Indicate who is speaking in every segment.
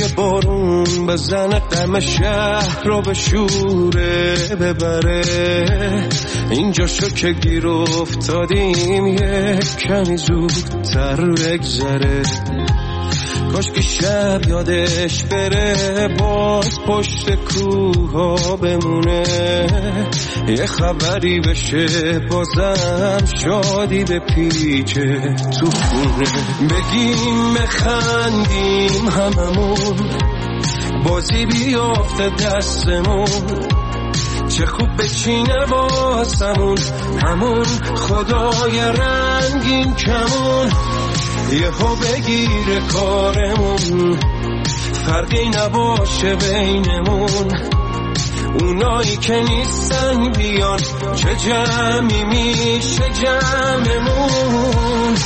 Speaker 1: بارون بزنه غم شهر رو به شوره ببره، اینجا شو که گیر افتادیم یک کمی زودتر بگذره. کاش که شب یادش بره باز پشت کوها بمونه، یه خبری بشه بازم شادی به پیچه تو خونه. بگیم بخندیم هممون، بازی بیافته دستمون، چه خوب بچینه واسمون همون خدای رنگین کمون. یهو بگیره کارمون، فرقی نباشه بینمون، اونایی که نیستن بیان چه جمعی میشه جمعمون.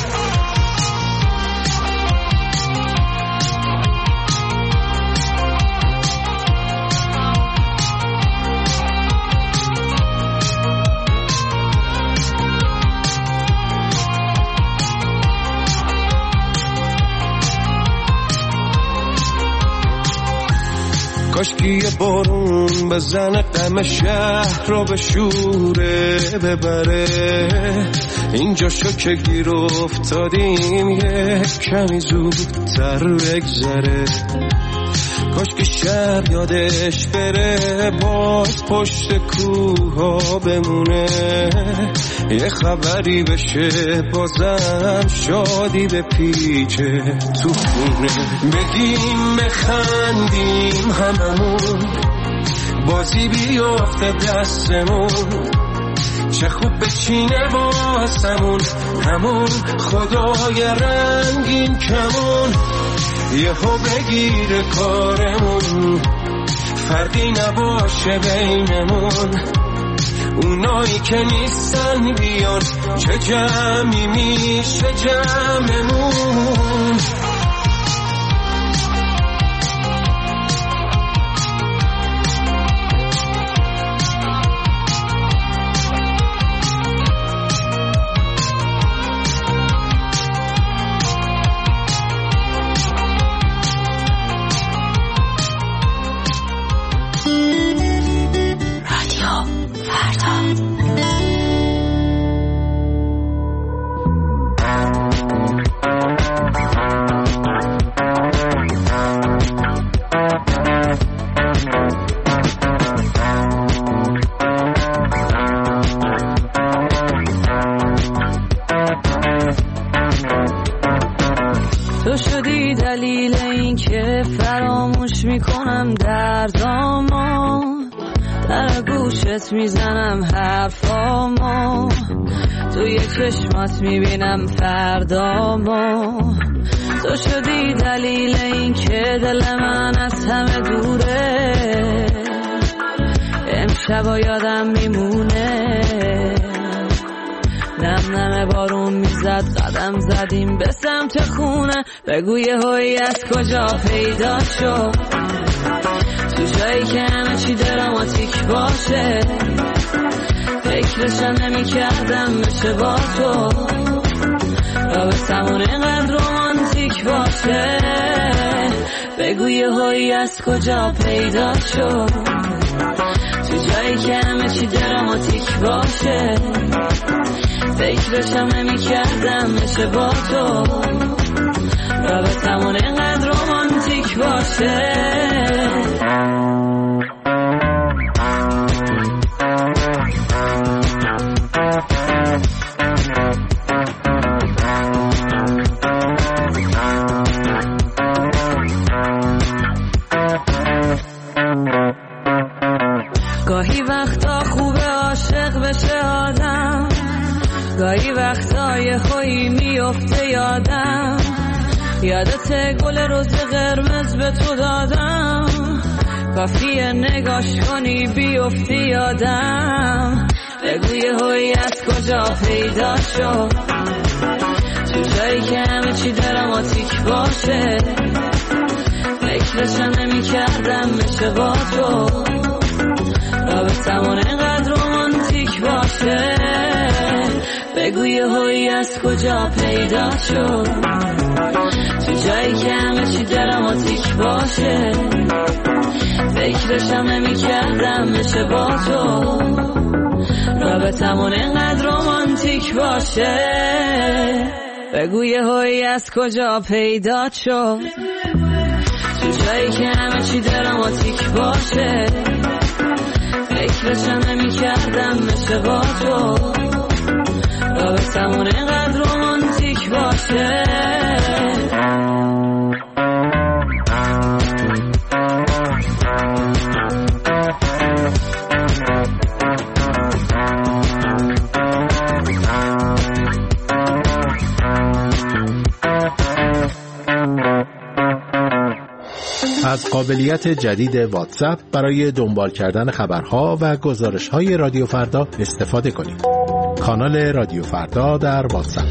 Speaker 1: کاشکی یه بارون بزنه غم شهر رو به شوره ببره، اینجا شو که گیر افتادیم یک کمی زودتر بگذره. کاشکی شب یادش بره باز پشت کوها بمونه، یه خبری بشه بازم شادی به پیچه تو خونه. بگیم بخندیم هممون، بازی بیافته دستمون، چه خوب بچینه واسمون همون خدای رنگین کمون. یهو بگیره کارمون، فرقی نباشه بینمون، اونایی که نیستن بیان چه جمعی میشه جمعمون.
Speaker 2: تو شدی دلیل این که فراموش میکنم دردامو، در گوشت میزنم حرفامو، توی چشمات میبینم فردامو. تو شدی دلیل این که دل من از همه دوره، امشبا یادم میمونه. نم نم بارون میزد قدم زدیم به سمت خونه، بگو یهویی از کجا پیدا شد، تو جایی که همه چی دراماتیک باشه. فکرشم نمی کردم بشه با تو، رابطمون اینقدر رومانتیک باشه. بگو یهویی از کجا پیدا شد، تو جایی که همه چی دراماتیک باشه. فکرشم نمی کردم بشه با تو، رابطمون اینقدر رومانتیک باشه. گاهی وقتا خوبه عاشق بشه آدم، گاهی وقتا یه خویی میفته یادم. یادت گل روز قرمز به تو دادم، کافیه نگاش کنی بیفتی یادم. بگو یهویی از کجا پیدا شد، تو جایی که همه چی دراماتیک باشه. فکرشم نمی کردم بشه با تو، رابطمون اینقدر رومانتیک باشه. بگو هایی از کجا پیدا شد، تو جایی که همه چی دراماتیک باشه. فکرشم نمی کردم میشه با تو رابطمون اینقدر رومانتیک باشه. بگو یه هایی از کجا پیدا شد، تو جایی که همه چی دراماتیک باشه. فکرشم نمی کردم میشه با تو رابطمون اینقدر رومانتیک باشه.
Speaker 3: از قابلیت جدید واتساپ برای دنبال کردن خبرها و گزارش‌های رادیو فردا استفاده کنید. کانال رادیو فردا در واتساپ.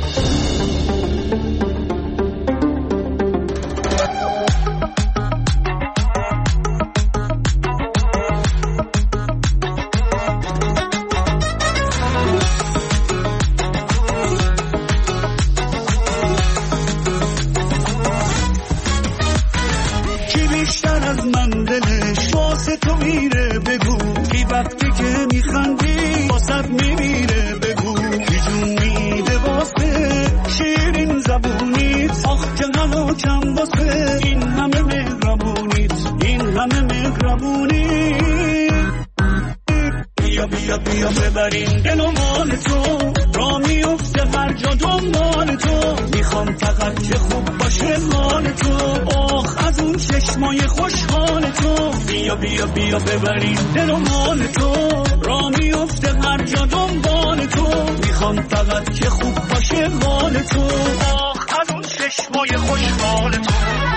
Speaker 4: بیا ببرین دل و مال تو، را میفته هر جا دنبال تو. میخوام فقط که خوب باشه حال تو، آخ از اون چشمای خوشحال تو. بیا بیا بیا ببرین دل و مال تو، را میفته هر جا دنبال تو. میخوام فقط که خوب باشه حال تو، آخ از اون چشمای خوشحال تو.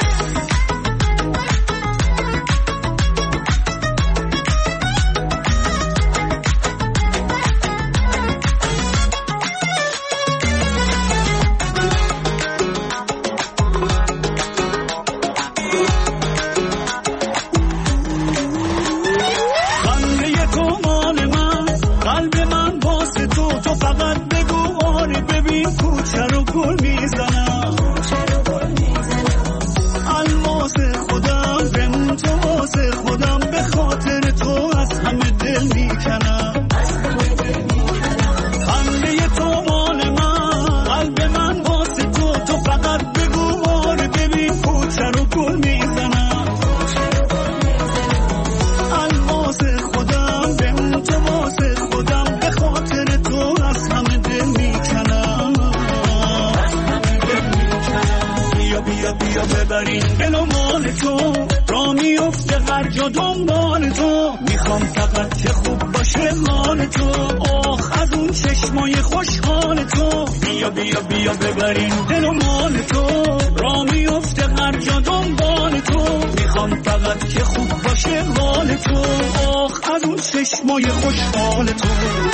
Speaker 4: دنبال تو میخوام فقط که خوب باشه حال تو، آخ از اون چشمای خوشحال تو. بیا بیا بیا ببرین دل و مال تو، را میفته هر جا دنبال تو. میخوام فقط که خوب باشه حال تو، آخ از اون چشمای خوشحال تو.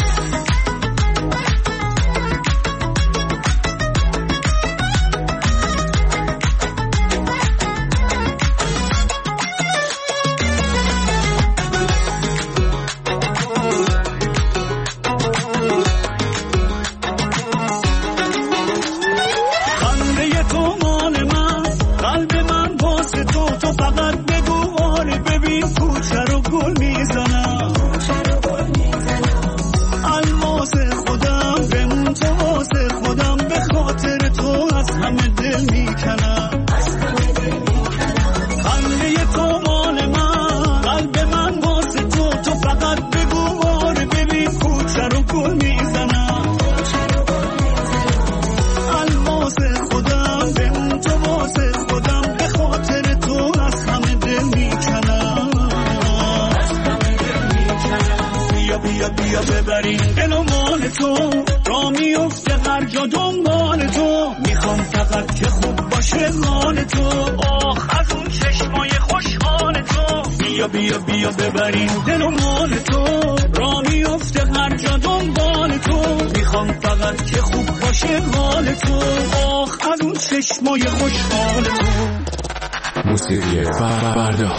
Speaker 4: بیا بیا ببرین دل و مال تو، را میفته هر جا دنبال تو. میخوام فقط که خوب باشه حال تو، آخ از اون چشمای خوشحال تو.
Speaker 3: موسیقی فردا.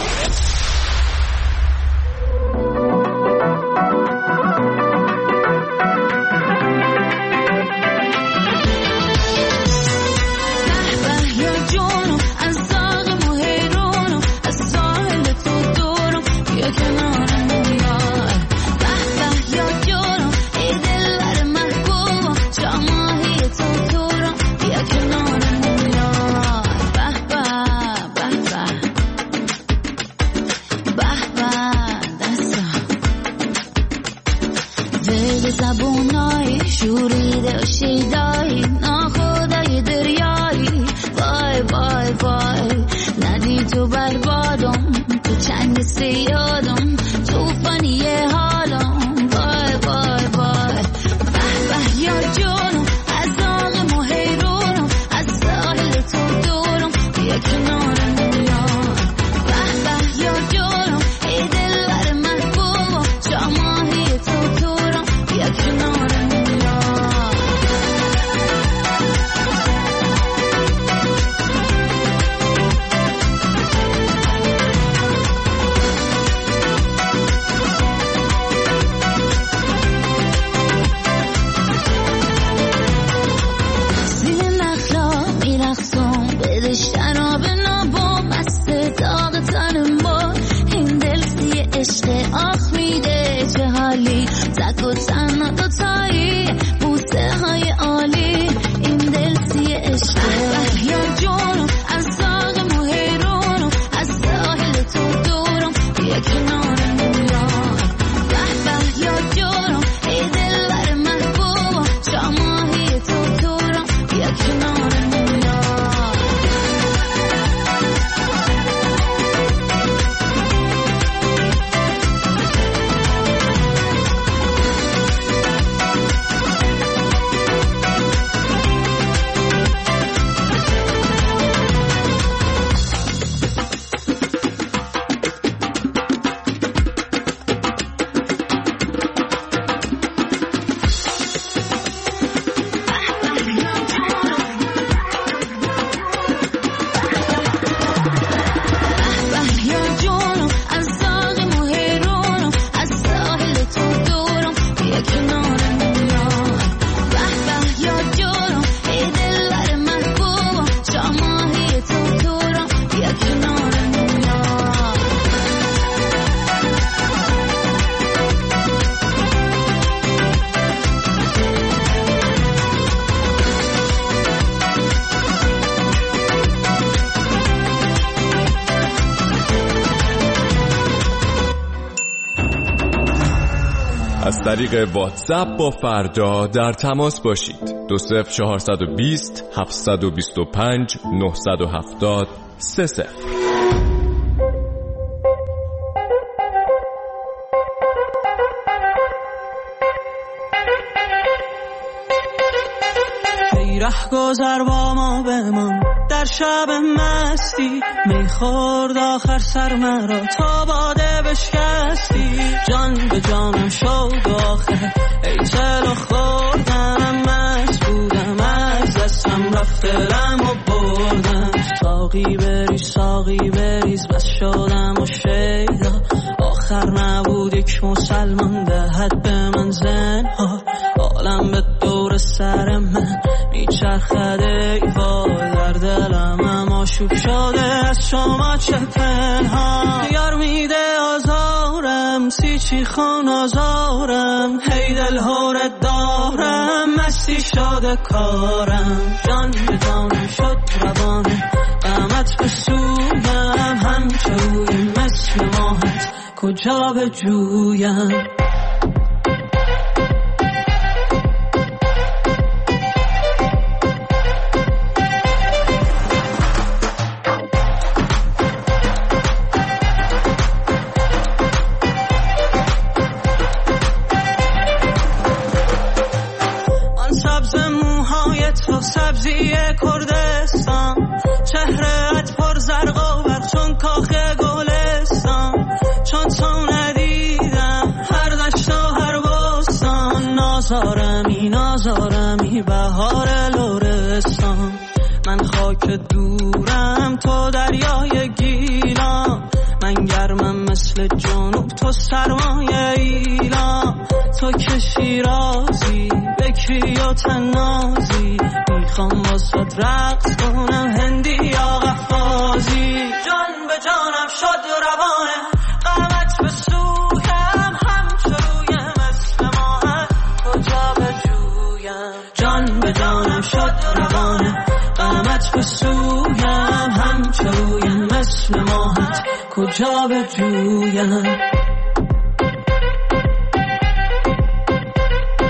Speaker 5: به زبونای شوریده و شیدایی ناخدای دریایی وای وای وای ندی تو بربادم تو چنگ سیادم توفانی حالم وای وای وای به به یا جانم از آغم و حیرونم از ساحل تو دورم بیا کنار دنیا به به یا جانم ای دلبر محبوبم جاماهی تو دورم بیا کنار دنیا شراب نابو مست داغ تن ما این دل سی عشق آخ میده چه حالی زک و تن دوتایی بوسه های عالی این دل سی عشق یا جونم از داغ مهرونم از ساحل تو دورم بیا کنار دنیا به به یا جونم ای دلبر محبوبم جاماهی تو دورم بیا کنار دنیا
Speaker 6: از طریق واتساپ با فردا در تماس باشید. 20420 725 970 30.
Speaker 4: ره گذر با ما بمان در شب مستی میخورد آخر سر مرا تا باده بشکستی جان به جانم شد آخر ای چلو خوردم مست بودم از دستم رفت دلم و بردم ساقی بریز بس شدم و شیدا آخر نبود یک مسلمان دهد به من زنها عالم به دور سر من میچرخد ای وای در دلم اما شوب شده از شما چه پنهان یار میده آزارم سیچی خون آزارم هی دل هورت دارم مستی شده کارم جان به جانم شد روانم قامت به سویم همچوی مثل ماهت کجا به جویم سبزی کردستان چهرهت پر زرق و برق چون کاخ گلستان چون تو ندیدم هر دشت و هر بستان نازارمی بهار لرستان من خاک دورم تو دریای گیلان من گرمم مثل جنوب تو سرمایه ایلان تو که شیرازی بکری و تنازی میخوام واسد رقص کنم هندی یا قفازی جان به جانم شد روانه قامت به سویم همچوی مثل ماهت کجا به جویم جان به جانم شد روانه قامت به سویم همچوی مثل ماهت کجا به جویم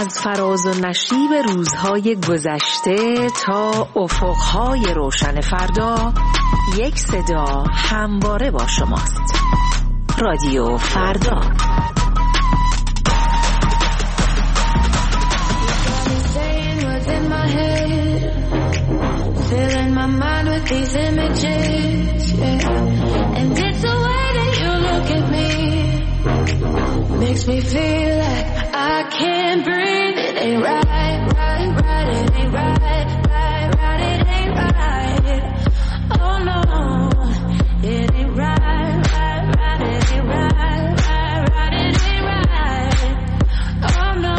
Speaker 7: از فراز و نشیب روزهای گذشته تا افقهای روشن فردا، یک صدا همواره با شماست. رادیو فردا.
Speaker 5: Filling my mind with these images, yeah. And it's the way that you look at me, makes me feel like I can't breathe. It ain't right, right, right. It ain't right, right, right. It ain't right. Oh no, it ain't right, right, right. It ain't right, right, right. It ain't right. Oh no,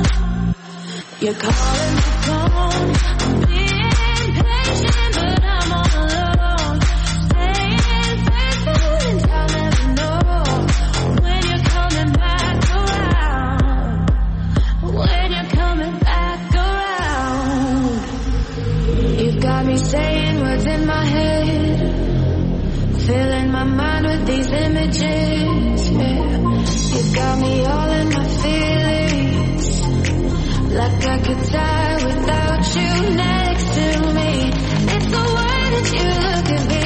Speaker 5: you're calling my phone. I'm being patient, but I'm all alone. Staying faithful and I'll never know when you're coming back around. When you're coming back around. You've got me saying words in my head, filling my mind with these images, yeah. You've got me all in my feelings, like I could die without you next to me. It's the way that you look at me,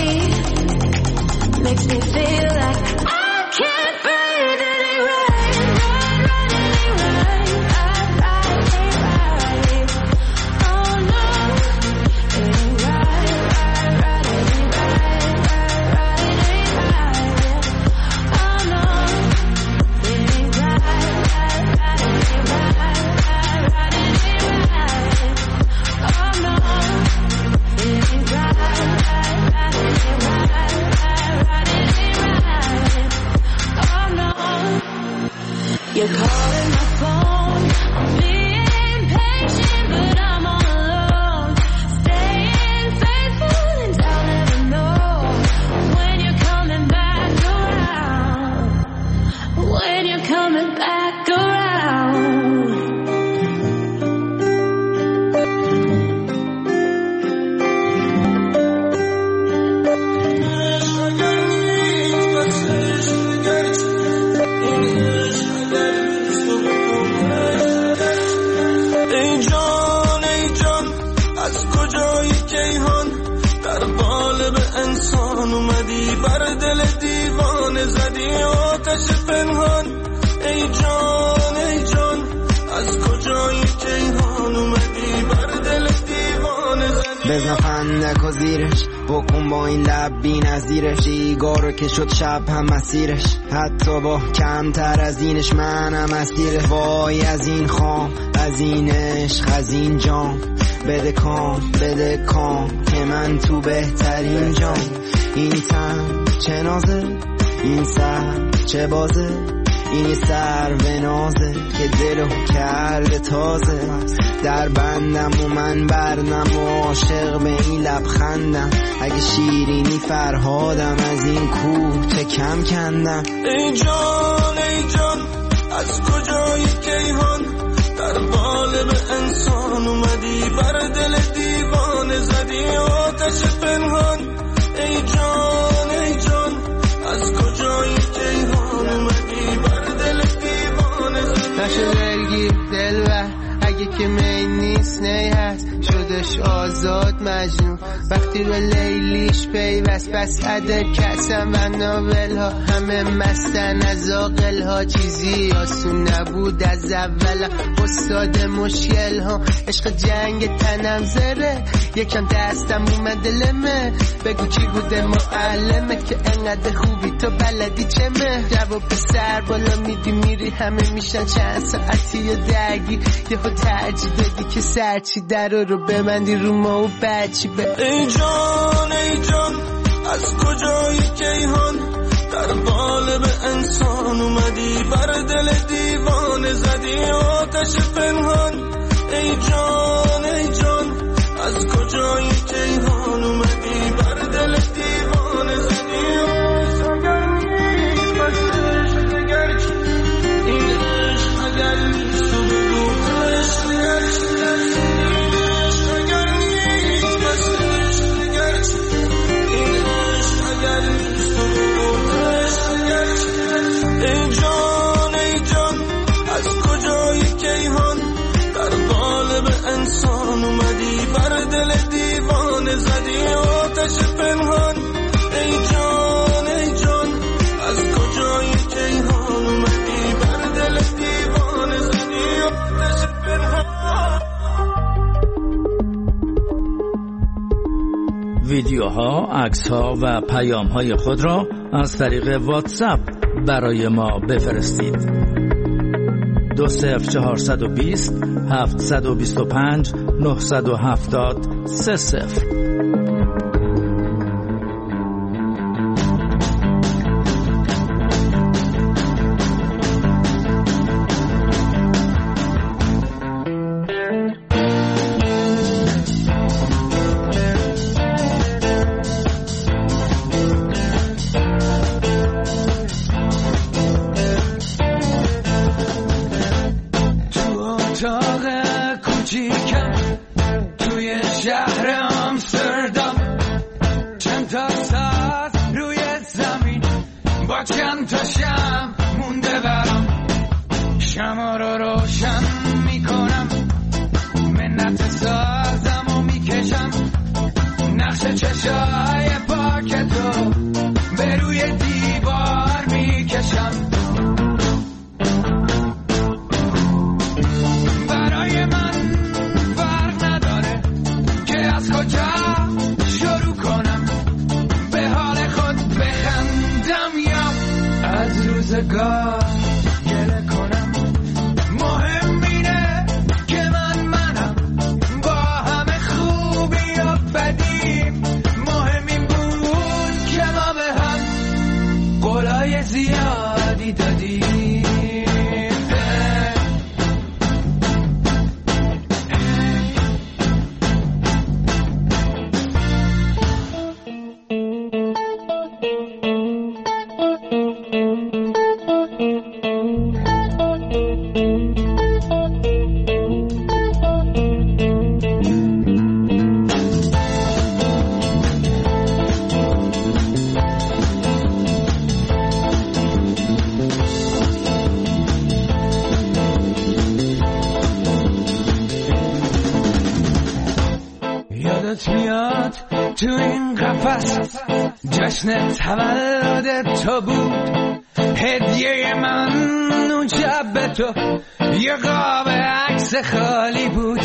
Speaker 5: makes me feel like I can't breathe. It ain't right, right, right. It ain't right, right, right. It ain't right. Oh no, it ain't right, right, right. It ain't right, right, right. It ain't right. Oh no, it ain't right, right, right. It ain't right, right, right. It ain't right. Oh no, it ain't right, right, right. It ain't right, right, right. It ain't right. Oh no, you're calling my phone. I'm being patient, but I'm all alone. Staying faithful and I'll never know when you're coming back around. When you're coming back around.
Speaker 1: ای جان از کجایی کیهان در قالب انسان اومدی بر دل دیوانه زدی آتش پنهان ای جان از کجایی کیهان اومدی بر دل دیوانه زدی
Speaker 8: بزن فندک و زیرش بکن با این لب بی نظیرش سیگارو که شد شب هم مسیرش حتی با کمتر از اینش منم اسیرش وای از این خام از این عشق از این جام بده کام که من تو بهترین جام این تن چه نازه این سر چه بازه این سر و نازه که دلو کرده تازه در بندم و من بردم و عاشق به این لبخندم اگه شیرینی فرهادم از این کوه چه کم کندم
Speaker 1: ای جان از کجایی کیهان در قالب انسان اومدی بر دل دیوانه زدی آتش پنهان ای جان از کجایی کیهان اومدی بر دل دیوانه زدی
Speaker 9: نشه دلگیر دلبر اگه که می نیست نی هست شدش آزاد مجنون وقتی به لیلیش پیوست پس عده کسم و ناول ها همه مستن از آقل ها چیزی آسون نبود از اول استاد مشکل ها عشق جنگ تنم زره یکم دستم اومد لمه بگو کی بوده معلمه که انقدر خوبی تو بلدی چمه جواب سر بالا میدی میری همه میشن چند ساعتی و درگی یهو ترجیح دادی که سرچی در رو ببندی رو ما و بچی
Speaker 1: ای جان از کجایی کیهان در قالب انسان اومدی بر دل دیوانه زدی آتش پنهان ای جان از کجایی کیهان اومدی بر دل دیوانه زدی اگر نیست بس عشق اگر چی این عشق اگر نیست و بگو عشق اگر چی اگر نیست بس عشق اگر چی این عشق اگر نیست و بگو عشق اگر چی ای جان از کجایی کیهان
Speaker 10: ویدیوها، عکس‌ها و پیام‌های خود را از طریق واتساپ برای ما بفرستید. 20420 725 970 30.
Speaker 1: تو این قفس جشن تولد تو بود، هدیه من اون شب به تو یه قاب عکس خالی بود.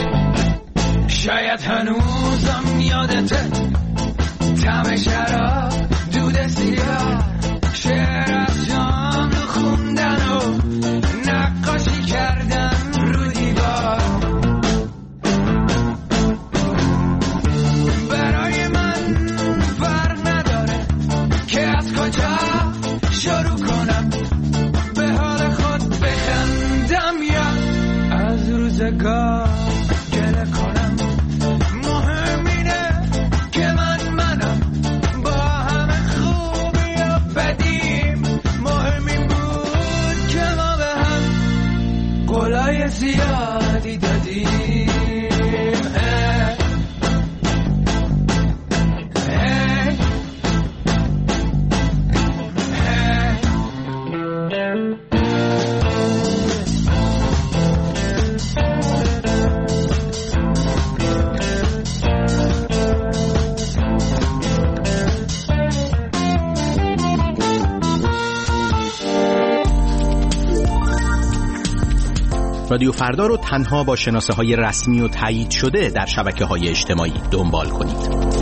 Speaker 1: شاید هنوزم یادته طعم شراب، دود سیگار، شعر از جام خوندن و نقاشی کردن رو دیوار. برای من فرق نداره که از کجا شروع کنم، به حال خود بخندم یا از روزگار گله کنم. مهم اینه که منم با همه خوبی و بدیم. مهم این بود که ما به هم قولای زیادی دادیم.
Speaker 3: رادیو فردا رو تنها با شناسه‌های رسمی و تایید شده در شبکه‌های اجتماعی دنبال کنید.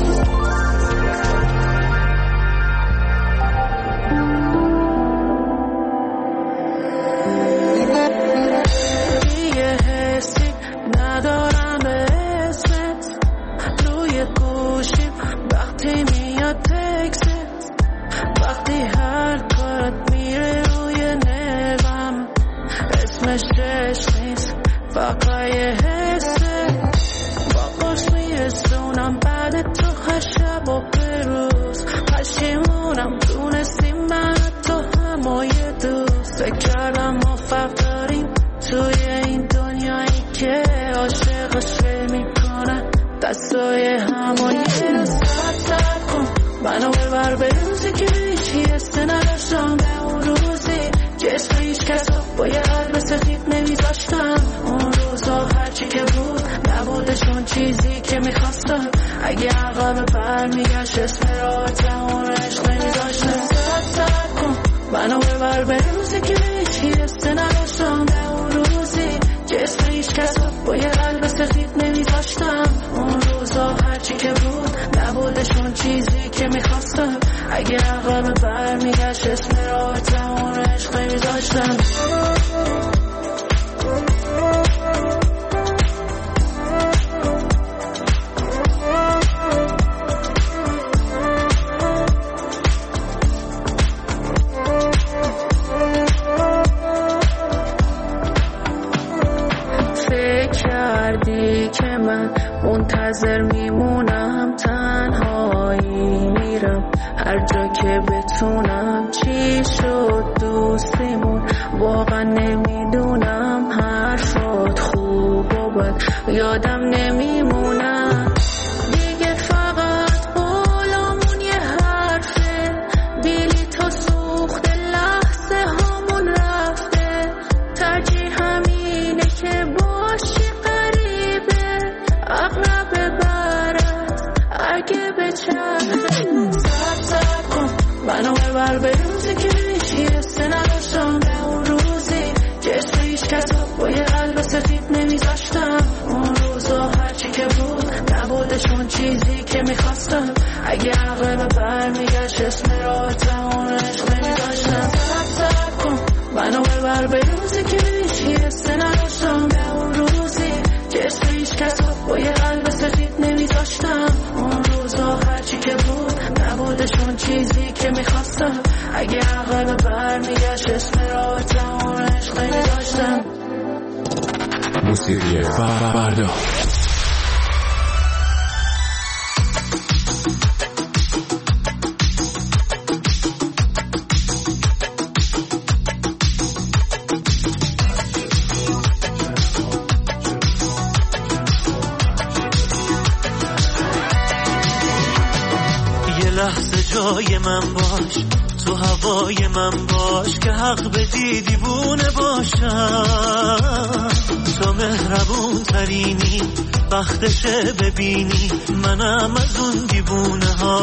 Speaker 2: میدونی که من منتظر میمونم، تنهایی میرم هر جا که بتونم. چی شد دوستیمون واقعا نمیدونم، حرفات خوب و بد یادم نمیمونم. دیگه فقط قولمون یه حرفه، بیلی تا سوخت لحظه هامون رفته. ترجیح همینه که باشی قریبه، اقرب برست اگه بچرخه. سب کن منو ببر به روزی که هیچ نداشتم، به اون روزی که اسم هیچ کتاب با یه قلب سفید نمیذاشتم. اون روزا هرچی که بود نبودشون چیزی که میخواستم. اگه عقل برمیگشت اسم راحتم اون عشق نمیذاشتم. سب کن منو ببر به روزی که هیچ نداشتم، به اون روزی که اسم هیچ کتاب با یه قلب سفید نمیذاشتم. اون روزا هرچی که بود نبودشون چیزی که میخواستم. اگه عقل برمیگشت اسم راحتم اون عشق نمیذاشتم.
Speaker 6: موسیقی فردا.
Speaker 1: جای من باش، تو هوای من باش، که حق بدی دیوونه باشم. تو مهربون ترینی، وقتشه ببینی منم از اون دیوونه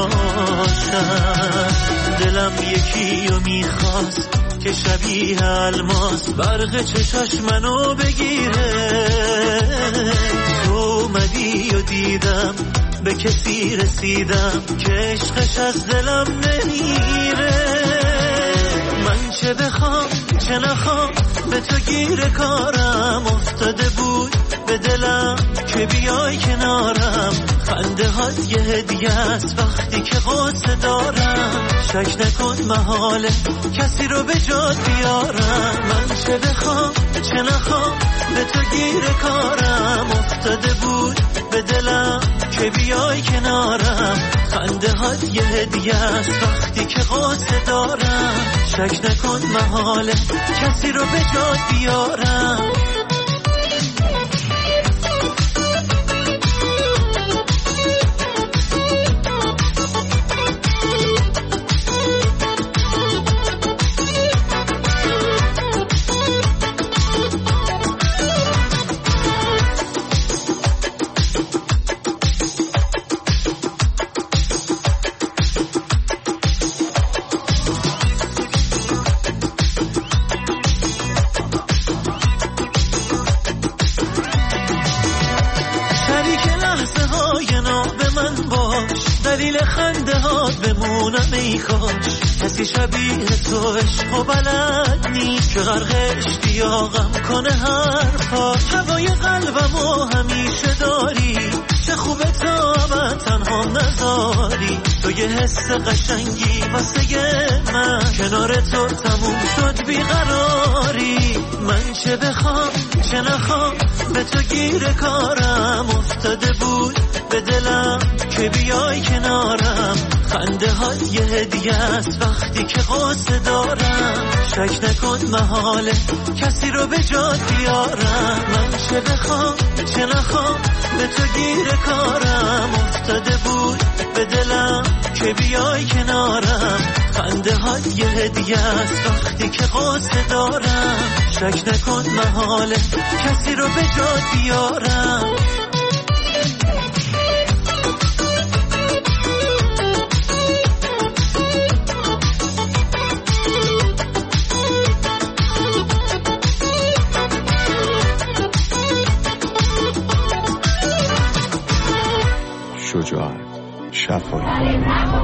Speaker 1: هاشم. دلم یکی رو میخواست که شبیه الماس برق چشاش منو بگیره. تو اومدی و دیدم به کسی رسیدم که عشقش از دلم نمیره. من چه بخوام چه نخوام به تو گیر کارم افتاده بود به دلم که بیای کنارم. خنده هات یه هدیه است وقتی که قصه دارم. شک نکن محاله کسی رو به جات بیارم. من چه بخوام چه نخوام به تو گیر کارم افتاده بود به دلم که بیای کنارم. خنده هات یه هدیه است وقتی که قصه دارم. شک نکن محاله کسی رو به جات بیارم. دلیل خنده ها بمونم ای کاش کسی شبیه تو عشق و بلد نیست که غرق اشتیاقم کنه حرفاش. هوای قلبمو همیشه داری، چه خوبه تا من تنها نذاری. تو یه حس قشنگی واسه من، کنار تو تموم شد بیقراری. من چه بخوام چه نخوام به تو گیر کارم افتاده بود به دلم که بیای کنارم. خنده ها یه هدیه است وقتی که قصه دارم. شک نکن محاله کسی رو به جات بیارم. من چه بخوام چه نخوام به تو گیر کارم افتاده بود به دلم که بیای کنارم. خنده ها یه هدیه است وقتی که قصه دارم. شک نکن محاله کسی رو به جات بیارم.
Speaker 6: شجاعت، شفایی،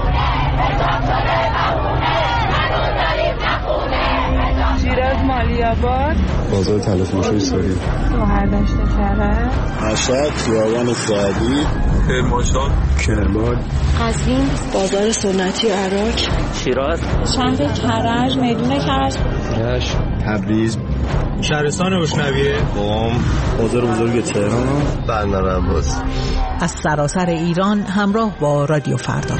Speaker 11: شیراز مالی‌آباد،
Speaker 12: بازار تلفروشی ساری،
Speaker 11: شهردشت کرج،
Speaker 12: مشهد، خیابان سعدی،
Speaker 13: کرمانشاه،
Speaker 12: کرمان،
Speaker 11: قزوین،
Speaker 14: بازار سنتی عراق،
Speaker 15: شیراز،
Speaker 11: شهر کرج، میدون کرج،
Speaker 12: رشت، تبریز،
Speaker 13: شهرستان روشنویه،
Speaker 12: بازار بزرگ تهران،
Speaker 14: برنامه عباس.
Speaker 15: از سراسر ایران همراه با رادیو فردا.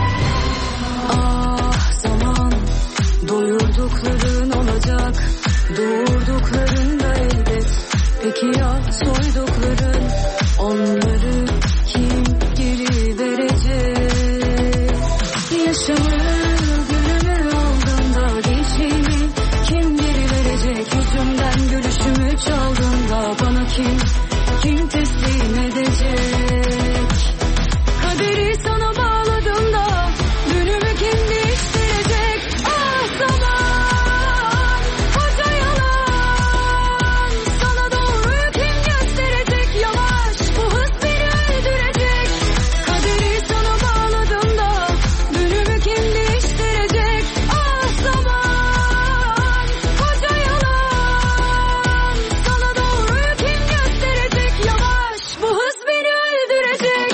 Speaker 2: Zaman doyurdukların olacak, doğurdukların da elbet. Peki ya soydukların, onları kim geri verecek? Yaşamı gülümü aldığında gençliğimi kim geri verecek? Yüzümden gülüşümü çaldığında bana kim teslim edecek? Kaderi sana bağladığımda dünümü kim değiştirecek? Ah zaman, koca yalan, sana doğruyu kim gösterecek? Yavaş, bu hız beni öldürecek. Kaderi sana bağladığımda dünümü kim değiştirecek? Ah zaman, koca yalan, sana doğruyu kim gösterecek? Yavaş, bu hız beni öldürecek.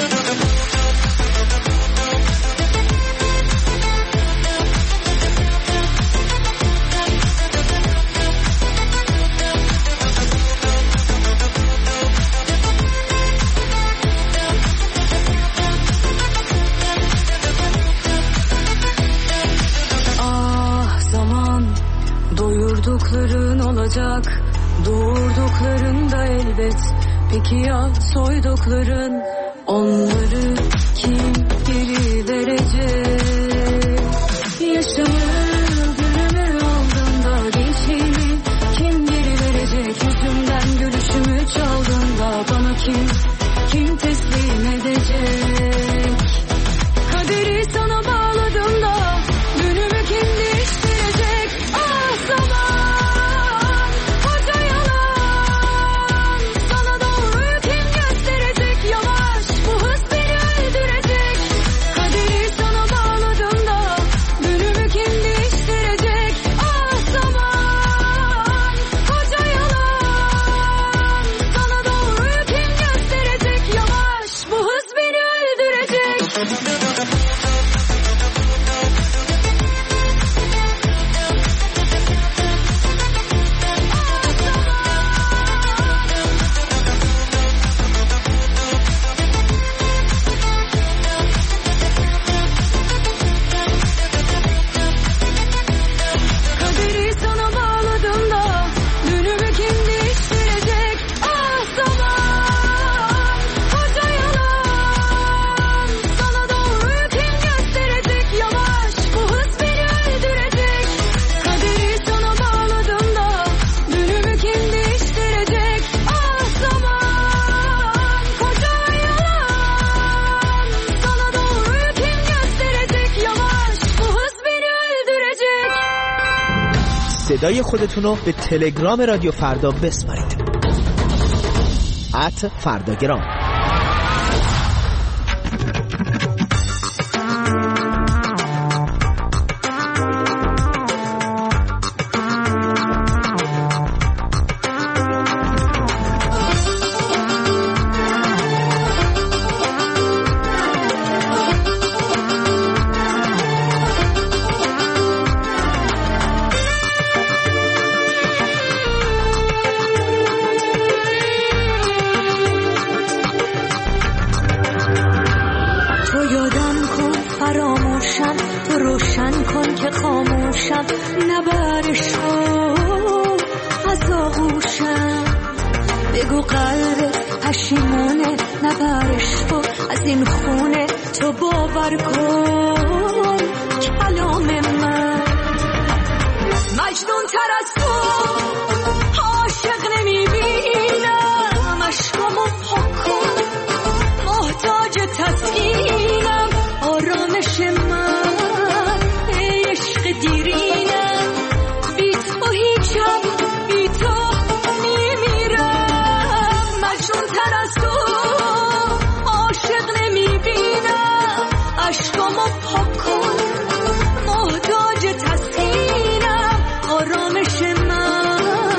Speaker 2: Ah zaman, doyurdukların olacak, doğurdukların da elbet. Peki ya soydukların, onları kim geri verecek? Yaşamı gülümü aldığında gençliğimi kim geri verecek? Yüzümden gülüşümü çaldığında bana kim teslim edecek? Kaderi sana bağladığımda dünümü kim değiştirecek? Ah zaman, koca yalan, sana doğruyu kim gösterecek? Yavaş, bu hız beni öldürecek. Kaderi sana bağladığımda dünümü kim değiştirecek? Ah zaman, koca yalan, sana doğruyu kim gösterecek? Yavaş, bu hız beni öldürecek. Kaderi sana bağladığımda dünümü kim değiştirecek? Ah zaman, koca yalan, sana doğruyu kim gösterecek? Yavaş, bu hız beni öldürecek. Kaderi sana bağladığımda dünümü kim değiştirecek? Ah zaman, koca yalan, sana doğruyu kim gösterecek? Yavaş, bu hız beni öldürecek.
Speaker 16: صدای خودتون رو به تلگرام رادیو فردا بسپارید. @فرداگرام.
Speaker 2: تو یادم کن فراموشم، تو روشن کن که خاموشم، نبرشو از آغوشم. بگو قلب پشیمونه، نبرشو از این خونه، تو باور کن کلام من. مجنون تر از تو عاشق نمیبینم، عشقامو پاک کن، محتاج تسکینم، آرامش من ای عشق دیرینم. بی تو هیچم، بی تو میمیرم. مجنون تر از تو عاشق نمیبینم، عشقامو پاک کن، محتاج تسکینم، آرامش من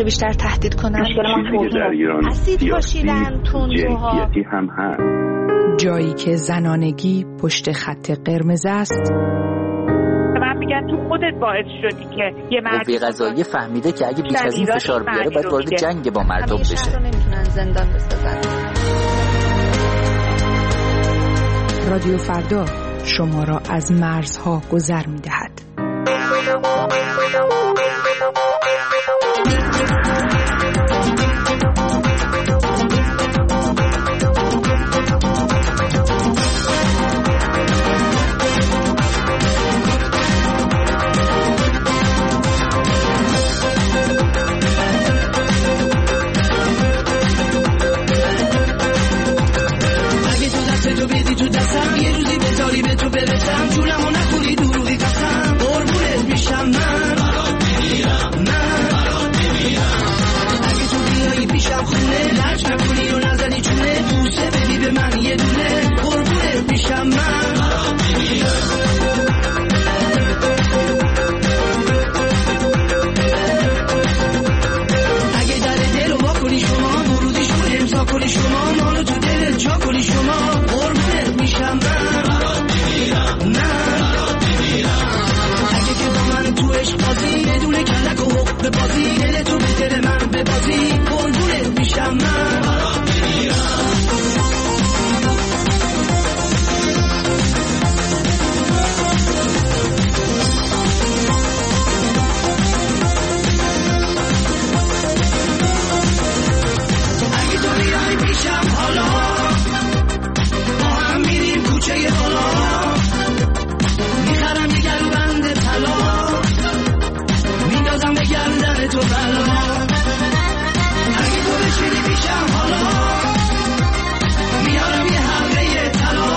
Speaker 11: بیشتر تهدید کنن.
Speaker 13: در ایران
Speaker 11: اسید پاشیدن تندروها
Speaker 13: هم هست.
Speaker 7: جایی که زنانگی پشت خط قرمز است.
Speaker 14: من میگم تو خودت باعث شدی که یه مرد
Speaker 17: قوه قضاییه فهمیده که اگه بیش از این فشار بیاره باید وارد جنگ با مردم بشه.
Speaker 11: نمیتونن زندان بسازن.
Speaker 7: رادیو فردا شما را از مرزها گذر می‌دهد.
Speaker 4: تو بدی تو دستم یه روزی بذاری به تو برسم جونمو نخوری دروغی قسم قربونت میشم من برات میمیرم من برات میمیرم اگه تو بیایی پیشم خونه لج نکنی و نزنی چونه بوسه بدی به من یه دونه قربونت میشم من برات میمیرم اگه در دل رو وا کنی شما ورودیش رو امضا کنی شما مانو تو دلت جا کنی شما قربونت میشم من برات میمیرم من برات میمیرم اگه که با من تو عشق بازی بدون کلک و حق بازی دل تو به دل من ببازی قربونت میشم من برات میمیرم اگه تو بیایی پیشم حالا با هم میریم کوچه بالا میخرم یه گلو بند طلا میندازم به گردن تو بلا اگه تو بشینی پیشم حالا میارم یه حلقه طلا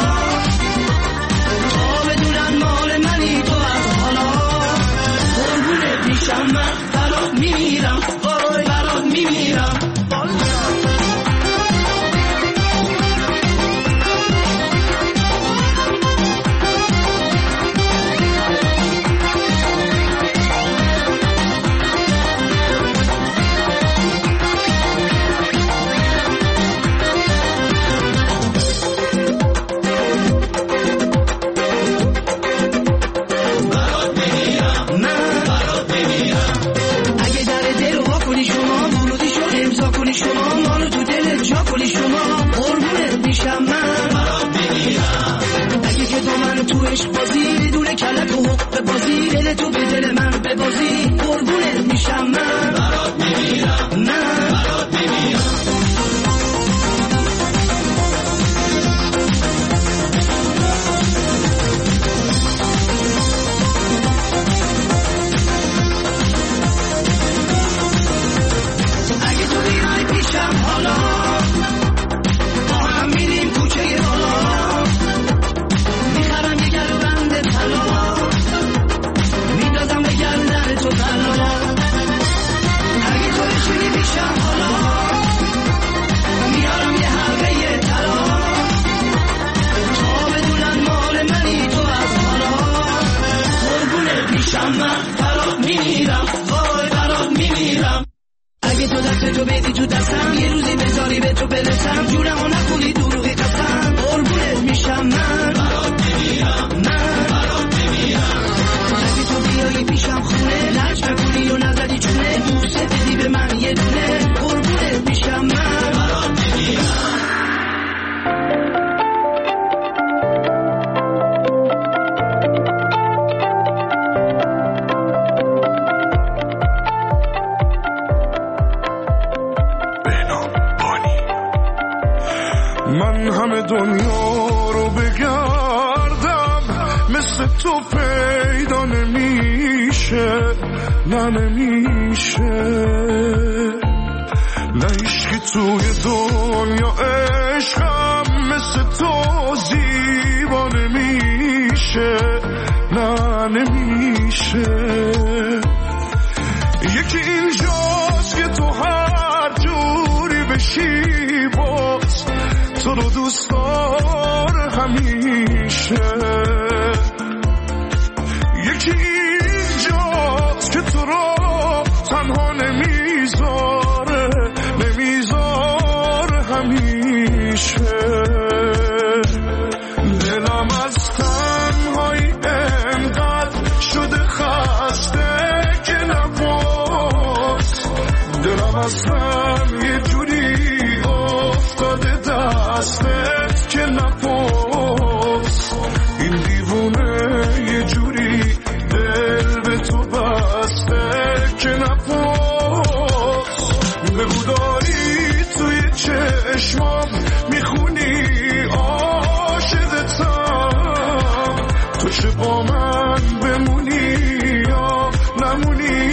Speaker 4: تا بدونن مال منی تو از حالا قربونت میشم من برات میمیرم وای برات میمیرم شما مانو تو دلت جا کنی شما قربونت میشم من برات میمیرم اگه که تو منو تو عشق بازی بدون کلک و حق بازی دل تو به دل من ببازی قربونت میشم من برات میمیرم من برات میمیرم پیشم حالا با هم میریم کوچه بالا میخرم یه گلو بند طلا میندازم به گردن تو بلا اگه تو بشینی پیشم حالا میارم یه حلقه طلا تا بدونن مال منی تو از حالا قربونت میشم من برات میمیرم وای برات میمیرم اگه تو دستتو بدی تو دستم یه روزی بذاری به تو برسم جونمو نخوری دروغی قسم قربونت میشم من برات میمیرم من برات میمیرم اگه تو بیایی پیشم خونه لج نکنی و نزنی چونه بوسه بدی به من یه دونه قربونت میشم من برات میمیرم
Speaker 1: من همه دنیا رو بگردم مثل تو پیدا نمیشه نه نمیشه نه عشقی توی دنیا عشقم مثل تو زیبا نمیشه نه نمیشه یکی اینجاست که تو هر جوری بشی باز تو رو دوست داره همیشه یکی اینجاست که تو رو تنها نمیذاره میشه. دلم از تنهایی انقدر شده خسته که نپرس. دلم اصلا یه جوری افتاده دستت که نپرس. این دیوونه یه جوری دل به تو بسته که نپرس. بگو داری توی چشمام میخونی عاشقتم، تو چه با من بمونی یا نمونی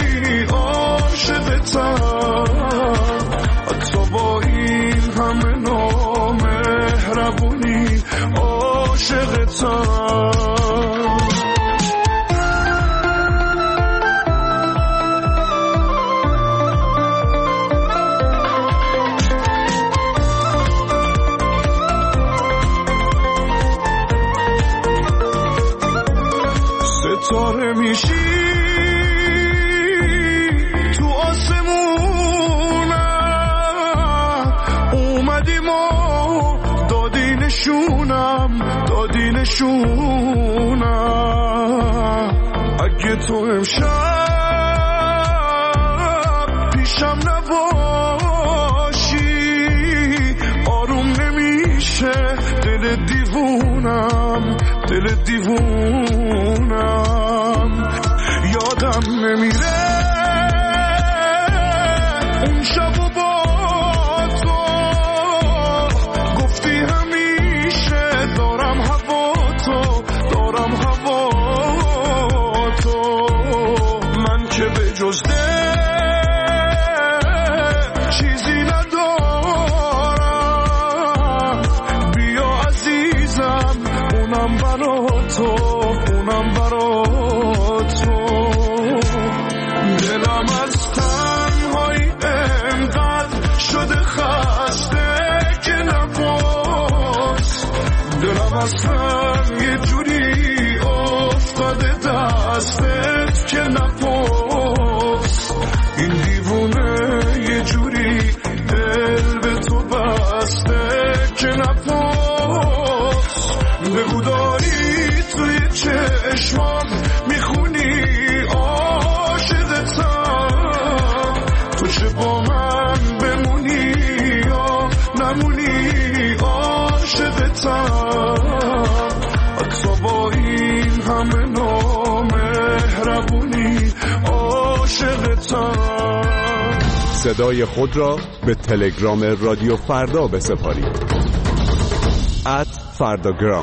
Speaker 1: عاشقتم. حتی با این همه نامهربونی عاشقتم. ستاره میشی تو آسمونم، اومدیم و دادی نشونم. اگه تو امشب پیشم نباشی آروم نمیشه دل دیوونم. یادم نمیره اون شب و با تو گفتی همیشه دارم هوا تو. من که به جز چیزی ندارم، بیا عزیزم اونم برا تو. دلم از تنهایی انقدر شده خسته که نپرس. دلم اصلا یه جوری افتاده دستت که نپرس. این دیوونه یه جوری دل به تو بسته که نپرس. بگو داری توی چشمام میخونی عاشقتم، تو چه با من بمونی یا نمونی عاشقتم. حتی با این همه نامهربونی عاشقتم.
Speaker 18: صدای خود را به تلگرام رادیو فردا بسپارید. @فرداگرام.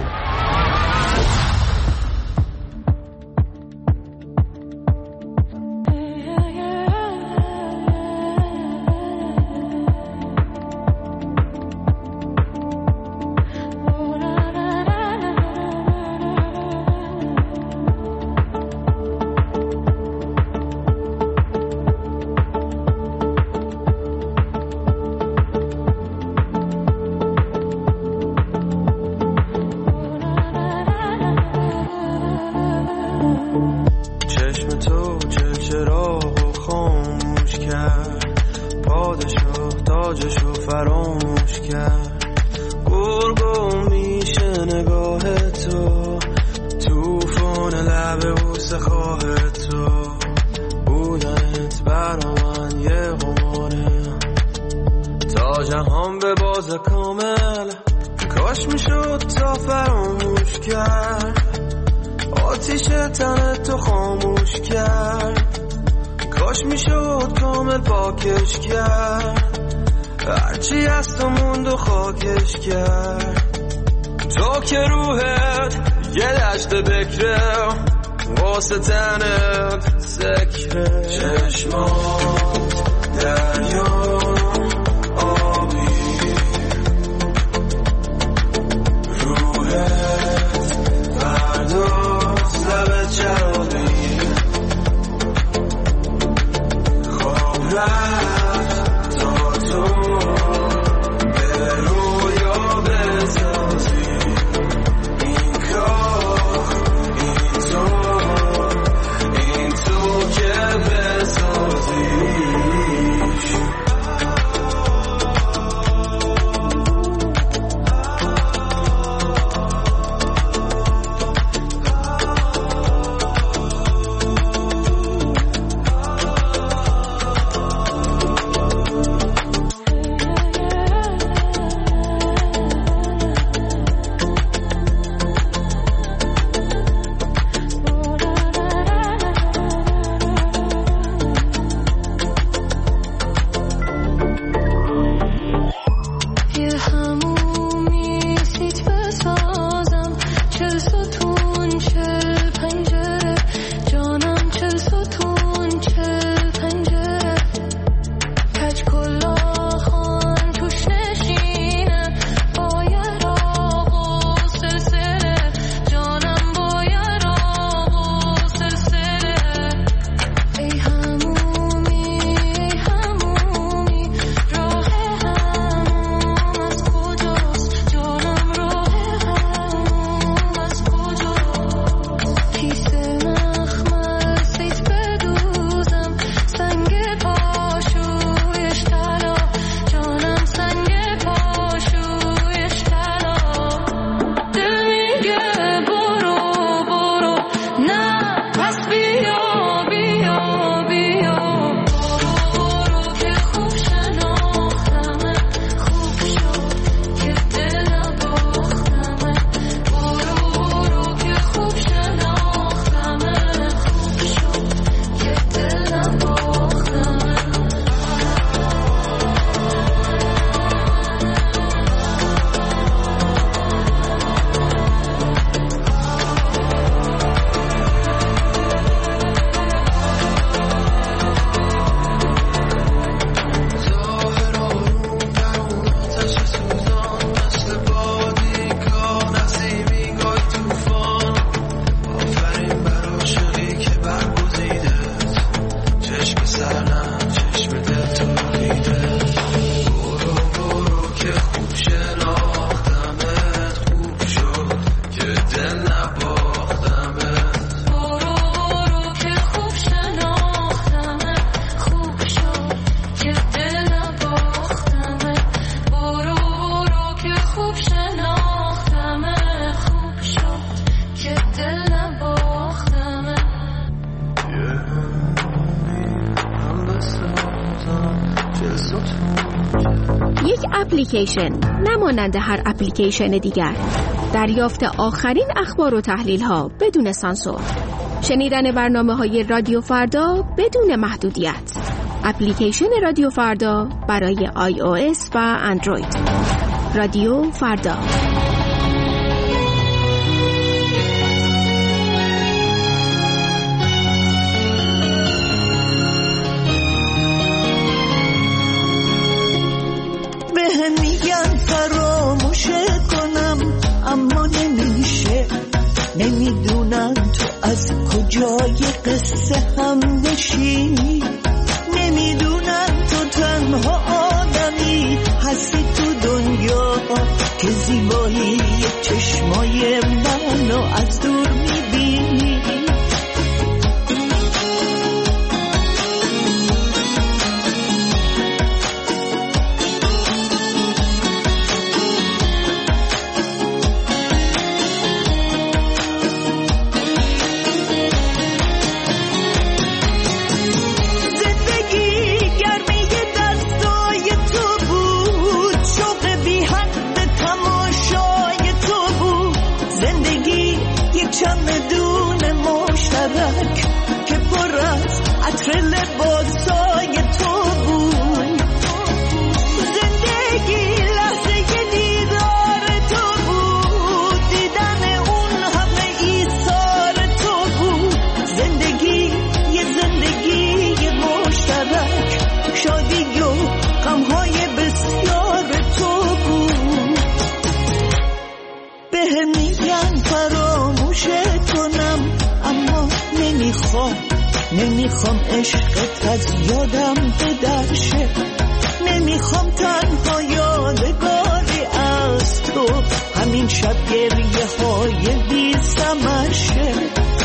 Speaker 1: هرچی از تو موند و خاکش کرد. تو که روحت یه دشت بکره واسه تنت سکره. چشمات دریا آبی، روحت فرداست لبت چرابی. خواب رفت تا تو به رویا بسازی. این کار این تو که بسازیش.
Speaker 19: اپلیکیشن، نمانند هر اپلیکیشن دیگر. دریافت آخرین اخبار و تحلیل ها بدون سانسور. شنیدن برنامه‌های رادیو فردا بدون محدودیت. اپلیکیشن رادیو فردا برای iOS و اندروید. رادیو فردا.
Speaker 20: میگن فراموشت کنم اما نمیشه. نمیدونم تو از کجای قصه هم نشینی. نمیدونم تو تنها آدمی هستی تو دنیا که زیبایی چشمای منو از دور میبینی. چمدون مشترک که پر از عطر لباسای تو بود. زندگی لحظه دیدار تو بود. دیدن اون همه ایثار تو بود. زندگی مشترک، شادی و غمهای بسیار تو بود. بهم میگن فراموشت کنم اما نمیخوام عشقت از یادم بدرشه. نمیخوام تنها یادگاری از تو همین شب گریه های بی ثمر شه.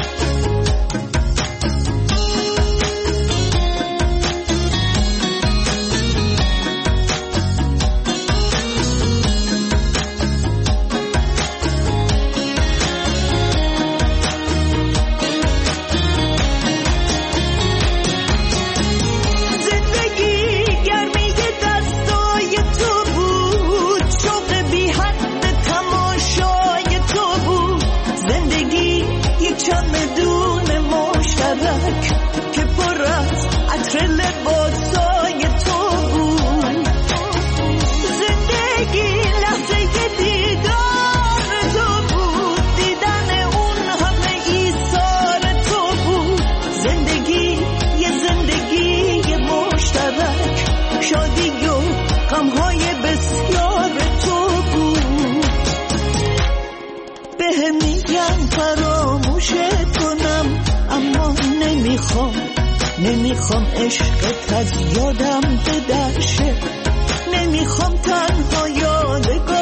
Speaker 20: چمدون مشترک که پر از عطر لباسای تو بود. زندگی لحظه دیدار تو بود. دیدن اون همه ایثار تو بود. زندگی مشترک، شادی و غمهای بسیار تو بود. بهم میگن فراموشت کنم اما نمیخوام عشقت از یادم بدرشه. نمیخوام تنها یادگار